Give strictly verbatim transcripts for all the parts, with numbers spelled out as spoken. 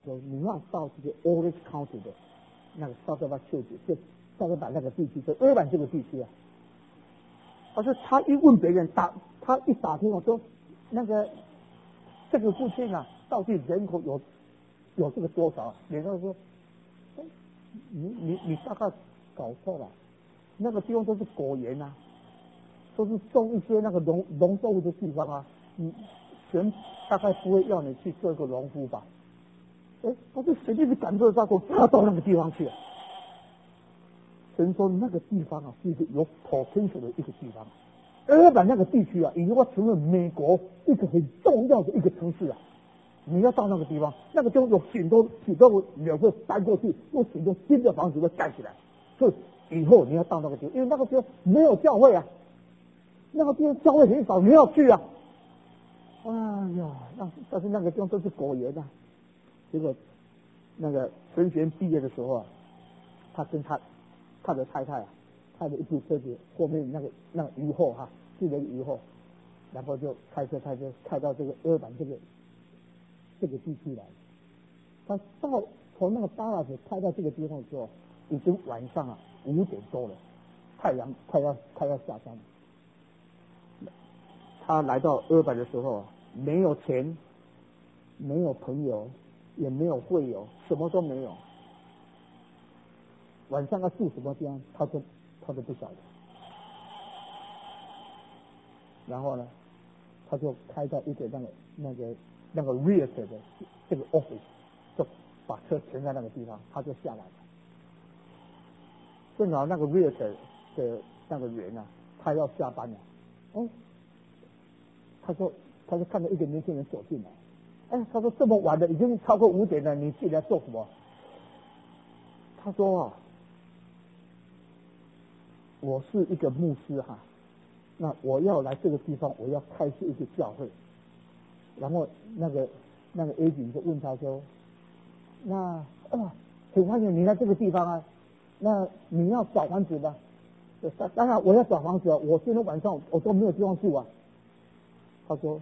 说你要到这个 Orange County 的那个萨德巴丘吉，就萨德巴那个地区，就俄版这个地区啊。他说他一问别人打，他一打听我说那个这个附近啊，到底人口有有这个多少？人家说，你你你大概搞错了，那个地方都是果园啊，都是种一些那个农农作物的地方啊，你神大概不会要你去做一个农夫吧？哎，他就神就是感受到说不要到那个地方去了。神说那个地方啊是一个有 potential 的一个地方，俄版那个地区啊，已经要成为美国一个很重要的一个城市啊。你要到那个地方，那个地方有许多许多人会搬过去，有许多新的房子会盖起来，所以以后你要到那个地方，因为那个地方没有教会啊，那个地方教会很少，你要去啊。哎呀，那但是那个地方都是果园啊。结果那个神学院毕业的时候啊，他跟他他的太太啊，开了一部车子，后面那个那个鱼货哈，进了鱼货，然后就开车开车开到这个俄版这个这个地区来。他到从那个巴拉子开到这个地方的时候，已经晚上啊五点多了，太阳快要快要下山了。他来到俄版的时候，没有钱，没有朋友，也没有会友，什么都没有。晚上要住什么地方，他都他都不晓得。然后呢，他就开到一个那个那个那个 realtor 的这个 office， 就把车停在那个地方，他就下来了。正好那个 realtor 的那个人啊，他要下班了，哎，他说他就看到一个年轻人走进来，哎，他说这么晚了，已经超过五点了，你进来做什么？他说啊，我是一个牧师哈，那我要来这个地方，我要开设一个教会。然后那个那个 A 警就问他说，那啊，很欢迎你来这个地方啊，那你要找房子吗？当然我要找房子啊，我今天晚上我都没有地方住啊。他说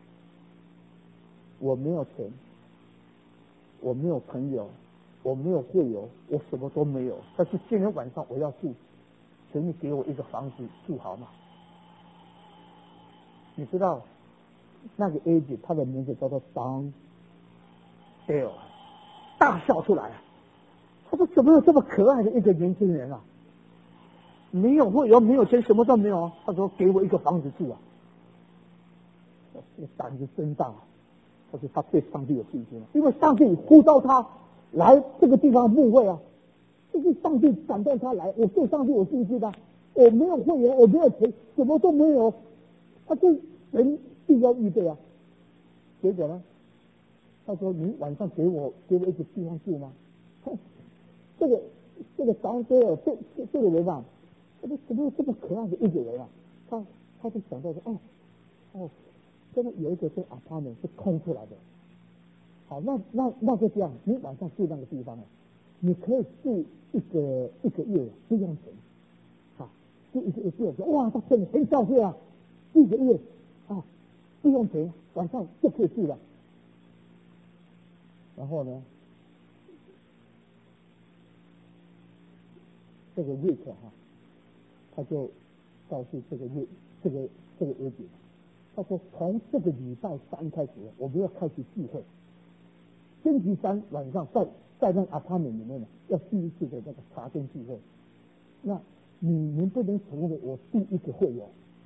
我没有钱，我没有朋友，我没有会友，我什么都没有，但是今天晚上我要住，请你给我一个房子住好吗？你知道那个 A 姐他的名字叫做 Don Dale， 大笑出来啊！他说怎么有这么可爱的一个年轻人啊？没有会友，没有钱，什么都没有。他说给我一个房子住啊！这胆子真大，他说他对上帝有信心，因为上帝呼召他来这个地方牧会啊，这是上帝感动他来。我对上帝有信心的，我没有会员，我没有钱，什么都没有，他就人必要预备啊。结果呢，他说你晚上给我给我一个地方住吗？这个这个长者哦，这这这个人啊，这个怎么有这么可爱的一个人啊？他他就想到说，哦哦，真的有一个这 apartment 是空出来的。好，那那那就这样，你晚上住那个地方啊，你可以住一个一个月不用钱，好，住一个月不用钱。哇，他真的很高兴啊，一个月啊不用钱，晚上就可以住了。然后呢，这个月克哈，他就告诉这个月这个这个约姐，他说从这个礼拜三开始，我们要开始聚会。星期三晚上在在那个 apartment 里面呢，要第一次的那个茶间聚会。那你能不能成为我第一个会友？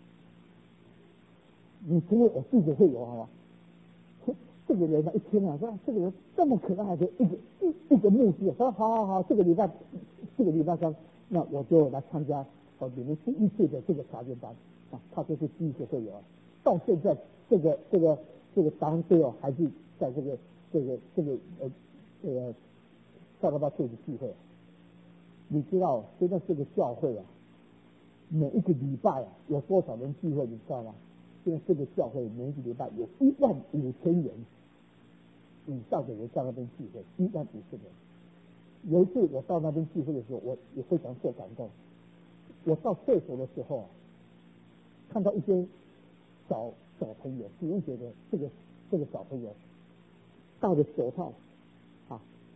你成为我第一个会友好吗？这个人呢，一听啊，说这个人这么可爱的一个一一个牧师，他说好好好，这个礼拜这个礼拜三，那我就来参加哦你们第一次的这个茶间班啊，他就是第一个会友。到现在这个这个这个当队哦，还是在这个这个这个呃这个萨拉巴会的聚会。你知道现在这个教会啊，每一个礼拜啊有多少人聚会，你知道吗？现在这个教会每一个礼拜有一万五千人以上的人在那边聚会，一万五千人。有一次我到那边聚会的时候，我也非常受感动。我到厕所的时候，看到一些小小朋友，弟兄姐妹，这个这个小朋友戴着手套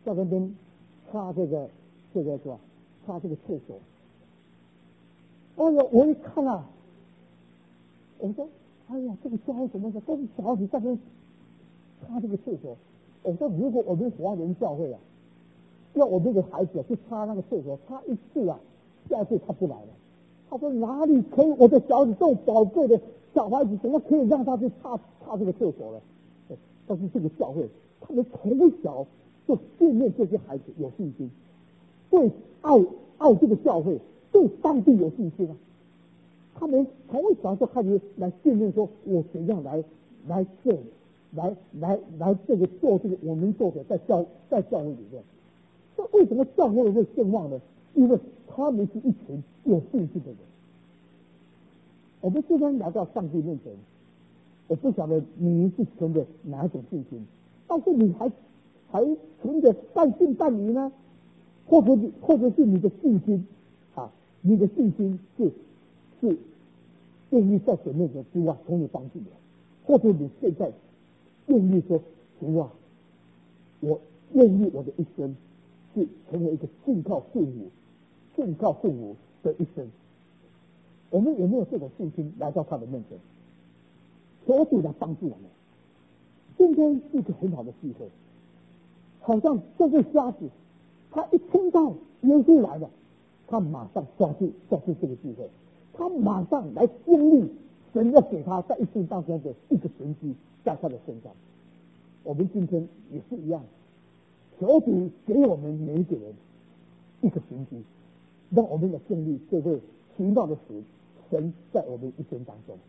在那边擦这个这个是吧？擦这个厕所。哎呀，我一看啊，我说，哎呀，这个教会怎么的，跟小孩子在那边擦这个厕所。我说，如果我们华人教会啊，要我们的孩子、啊、去擦那个厕所，擦一次啊，下一次他不来了。他说哪里可以？我的小孩子这么宝贵的小孩子，怎么可以让他去擦擦这个厕所呢？但是这个教会，他们从小就训练这些孩子有信心，对爱爱这个教会，对上帝有信心啊。他们从小就开始来训练，说我怎样来来做，来来来这个做这个我们做的在教在教会里面。那为什么教会会兴旺呢？因为他们是一群有信心的人。我们今天来到上帝面前，我不晓得你是存着哪一种信心，但是你还还存着半信半疑呢，或者你或者是你的信心啊，你的信心是是愿意在神面前主啊，求你帮助我，或者你现在愿意说主啊，我愿意我的一生是成为一个信靠顺服、信靠顺服的一生。我们有没有这种信心来到他的面前？求主来帮助我们。今天是一个很好的机会，好像这个瞎子，他一听到耶稣来了，他马上抓住抓住这个机会，他马上来经历神要给他在一生当中的一个神迹在他的身上。我们今天也是一样，求主给我们每一个人一个神迹，让我们来经历这位奇妙的神神在我们一生当中。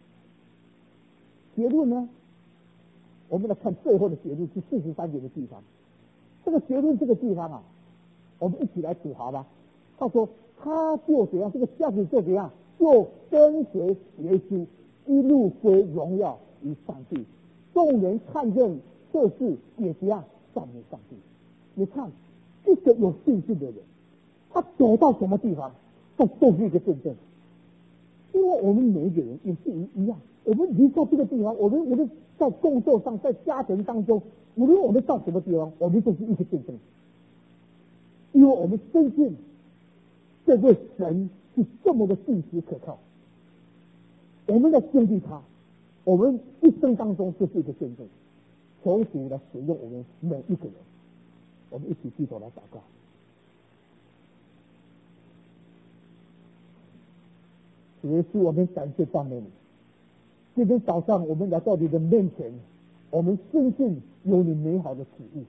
结论呢？我们来看最后的结论是四十三节的地方。这个结论这个地方啊，我们一起来读好吧。他说，他就怎样，这个瞎子就怎样，就跟随耶稣，一路归荣耀于上帝。众人看见这事，也这样赞美上帝。你看，一个有信心的人，他走到什么地方，都都是一个见证。因为我们每一个人也是一样，我们离开这个地方，我们无论在工作上，在家庭当中，无论我们到什么地方，我们都是一个见证。因为我们深信这位神是这么的信实可靠，我们来经历他，我们一生当中就是一个见证。求主来使用我们每一个人，我们一起低头来祷告。主耶稣，我们感谢赞美你。今天早上我们来到你的面前，我们深信有你美好的旨意。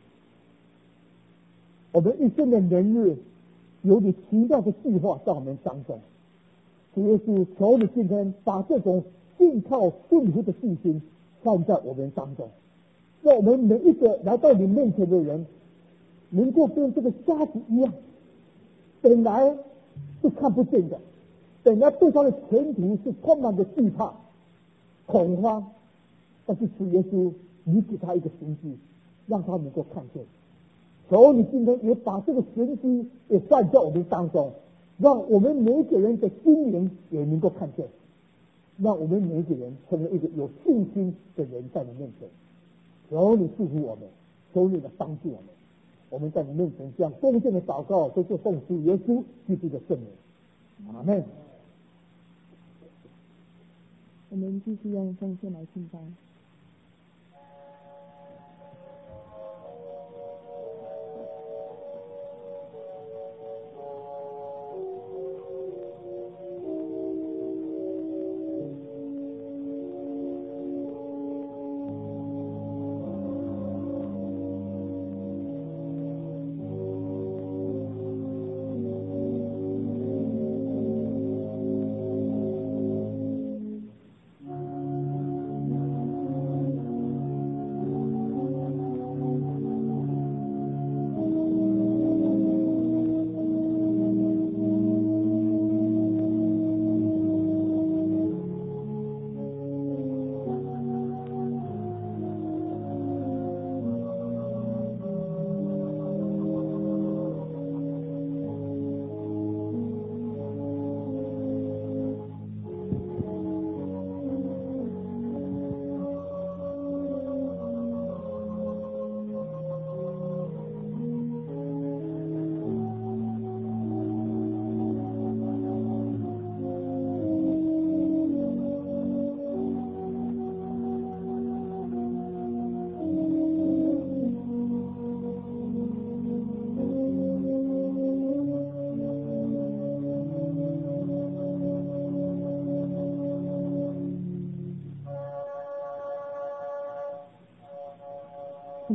我们一生的年日有你奇妙的计划在我们当中。主耶稣，求你今天把这种信靠顺服的信心放在我们当中，让我们每一个来到你面前的人，能够跟这个瞎子一样，本来是看不见的，本来对他的前途是充满着惧怕、恐慌，但是主耶稣，你给他一个神迹，让他能够看见。求你今天也把这个神迹也放在我们当中，让我们每一个人的心灵也能够看见，让我们每一个人成为一个有信心的人在你面前。求你祝福我们，求你的帮助我们。我们在你面前这样恭敬的祷告，都是奉主耶稣基督的圣名。阿门。 我们继续用奉献来敬拜。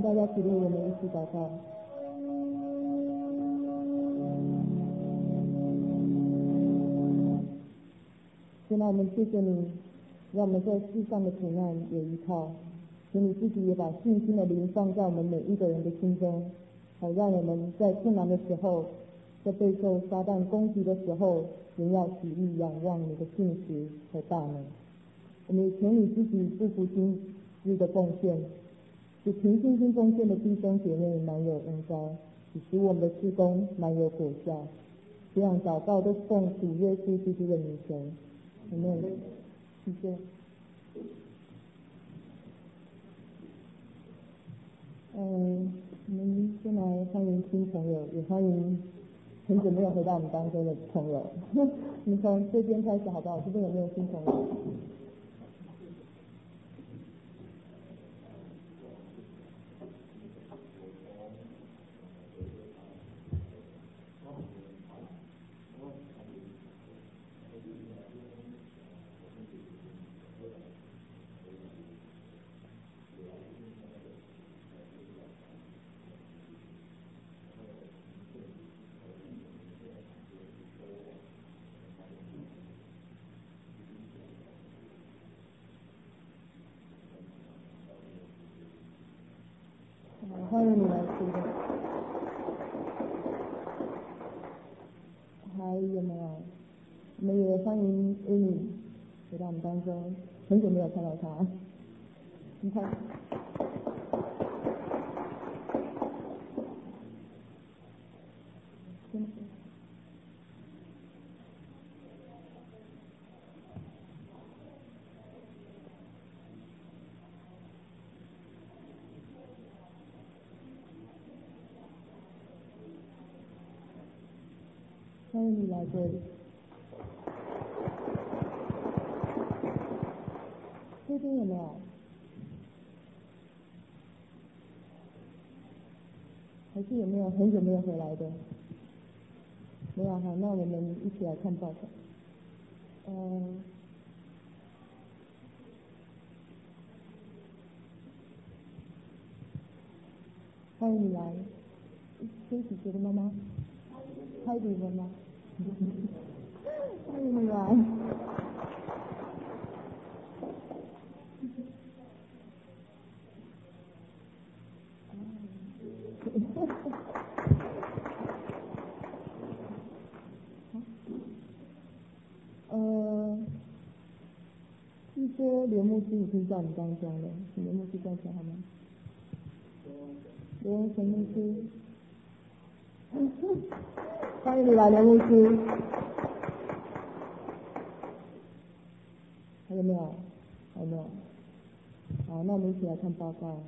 请大家起立，我们一起祷告。现在我们谢谢你，让我们在世上的苦难有依靠，请你自己也把信心的灵放在我们每一个人的心中，好让我们在困难的时候，在备受撒旦攻击的时候，仍要起立仰望你的信实和大能。我们也求你自己祝福今日的奉献，使凭信心奉献的弟兄姐妹满有恩膏，使我们的事工满有果效。这样祷告都奉主耶稣基督的名求，阿们。谢谢。嗯，我们先来欢迎新朋友，也欢迎很久没有回到我们当中的朋友。我们从这边开始好不好？这边有没有新朋友？欢迎你来这边。还有没有？我们也欢迎 Amy 回到我们当中，很久没有看到她。你看，真是。欢迎你来这里。这边有没有？还是有没有很久没有回来的？没有，好，那我们一起来看报道。嗯，欢迎你来。天使节的妈妈，海底妈妈，欢迎你来。呃，是说刘牧师已经在我们当中了，请刘牧师站起来好吗？刘陈牧师，欢迎你来，刘牧师。还有没有？还有没有？好，那我们一起来看报告。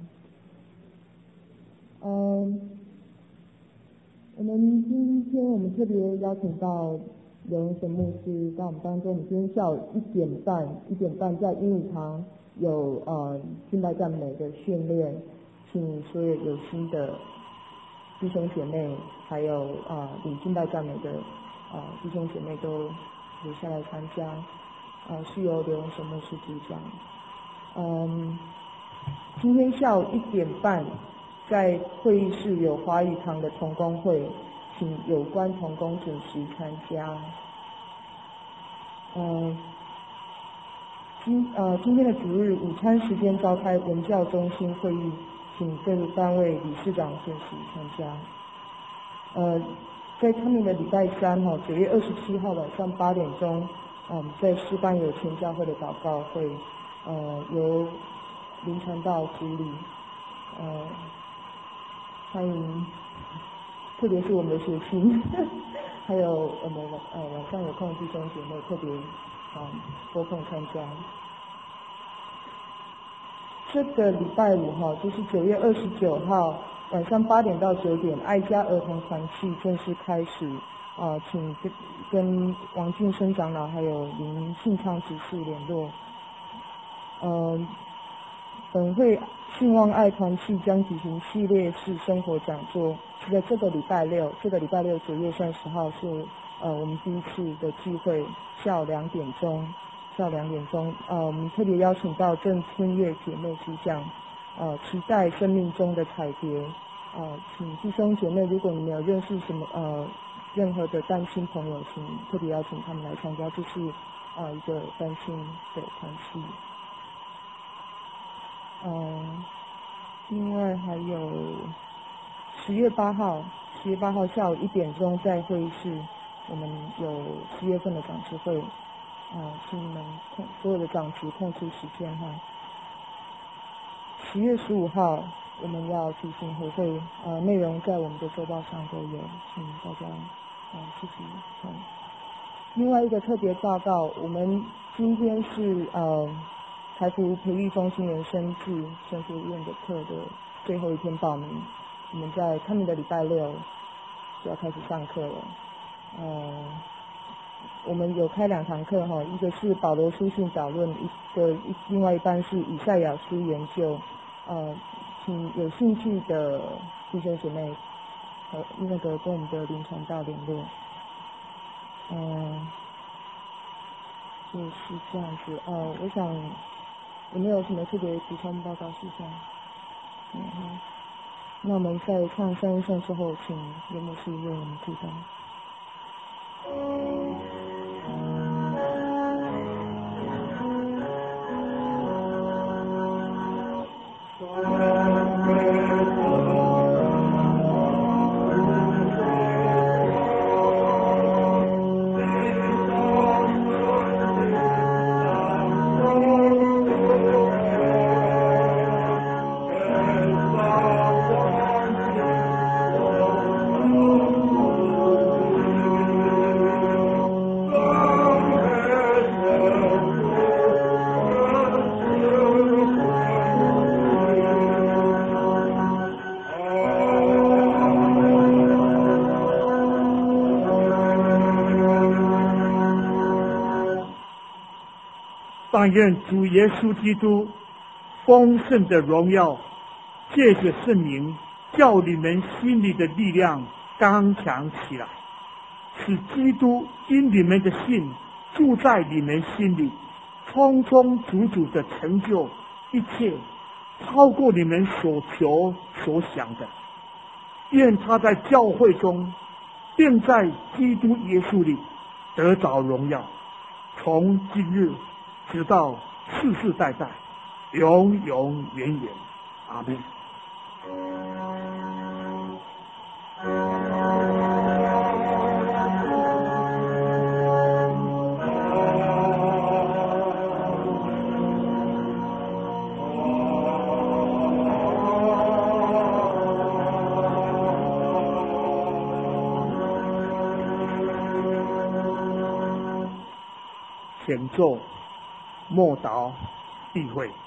嗯，我们今天我们特别邀请到刘荣神牧师到我们当中。我们今天下午一点半，一点半在英语堂有呃敬拜赞美的训练，请所有有心的弟兄姐妹，还有呃领敬拜赞美的呃弟兄姐妹都留下来参加。呃，是由刘荣神牧师主讲。嗯，今天下午一点半。在会议室有华语堂的同工会，请有关同工准时参加。呃，今呃今天的主日午餐时间召开文教中心会议，请各个单位理事长准时参加。呃，在他们的礼拜三哈，九月二十七号晚上八点钟，嗯，在诗班有全教会的祷告会，呃，由林传道主理，呃。欢迎，特别是我们的学sinh，还有我们呃晚上有空的弟兄姐妹特别啊拨空参加。这个礼拜五哈，就是九月二十九号晚上八点到九点，爱家儿童团契正式开始啊，请跟跟王俊生长老还有林信昌执事联络。嗯，本会信望爱团契将举行系列式生活讲座，是在这个礼拜六，这个礼拜六九月三十号是呃我们第一次的聚会，下午两点钟，下午两点钟，呃我们特别邀请到郑春月姐妹主讲， 呃期待生命中的彩蝶。呃，请弟兄姐妹，如果你们有认识什么呃任何的单亲朋友，请特别邀请他们来参加，这是呃一个单亲的团契。呃，另外还有十月八号，十月八号下午一点钟在会议室，我们有七月份的长执会，呃，请你们控所有的长执控制时间哈。十月十五号。我们要举行回会，呃，内容在我们的周报上都有，请大家呃自己看。另外一个特别报告，我们今天是呃台福培育中心人生志神学院的课的最后一天报名，我们在看明的礼拜六就要开始上课了。呃，我们有开两堂课哈，一个是保罗书信导论，一个另外一班是以赛亚书研究，呃。请有兴趣的弟兄姐妹和那个跟我们的林传道联络。嗯，就是这样子。呃，我想有没有什么特别补充报告事项？嗯哼。那我们在唱三一圣之后，请袁牧师为我们祈祷。 但愿主耶稣基督丰盛的荣耀，借着圣灵，叫你们心里的力量刚强起来，使基督因你们的信住在你们心里，充充足足的成就一切，超过你们所求所想的。愿他在教会中，并在基督耶稣里得着荣耀，从今日直到世世代代，永永远远。阿们。请坐，默祷，闭会。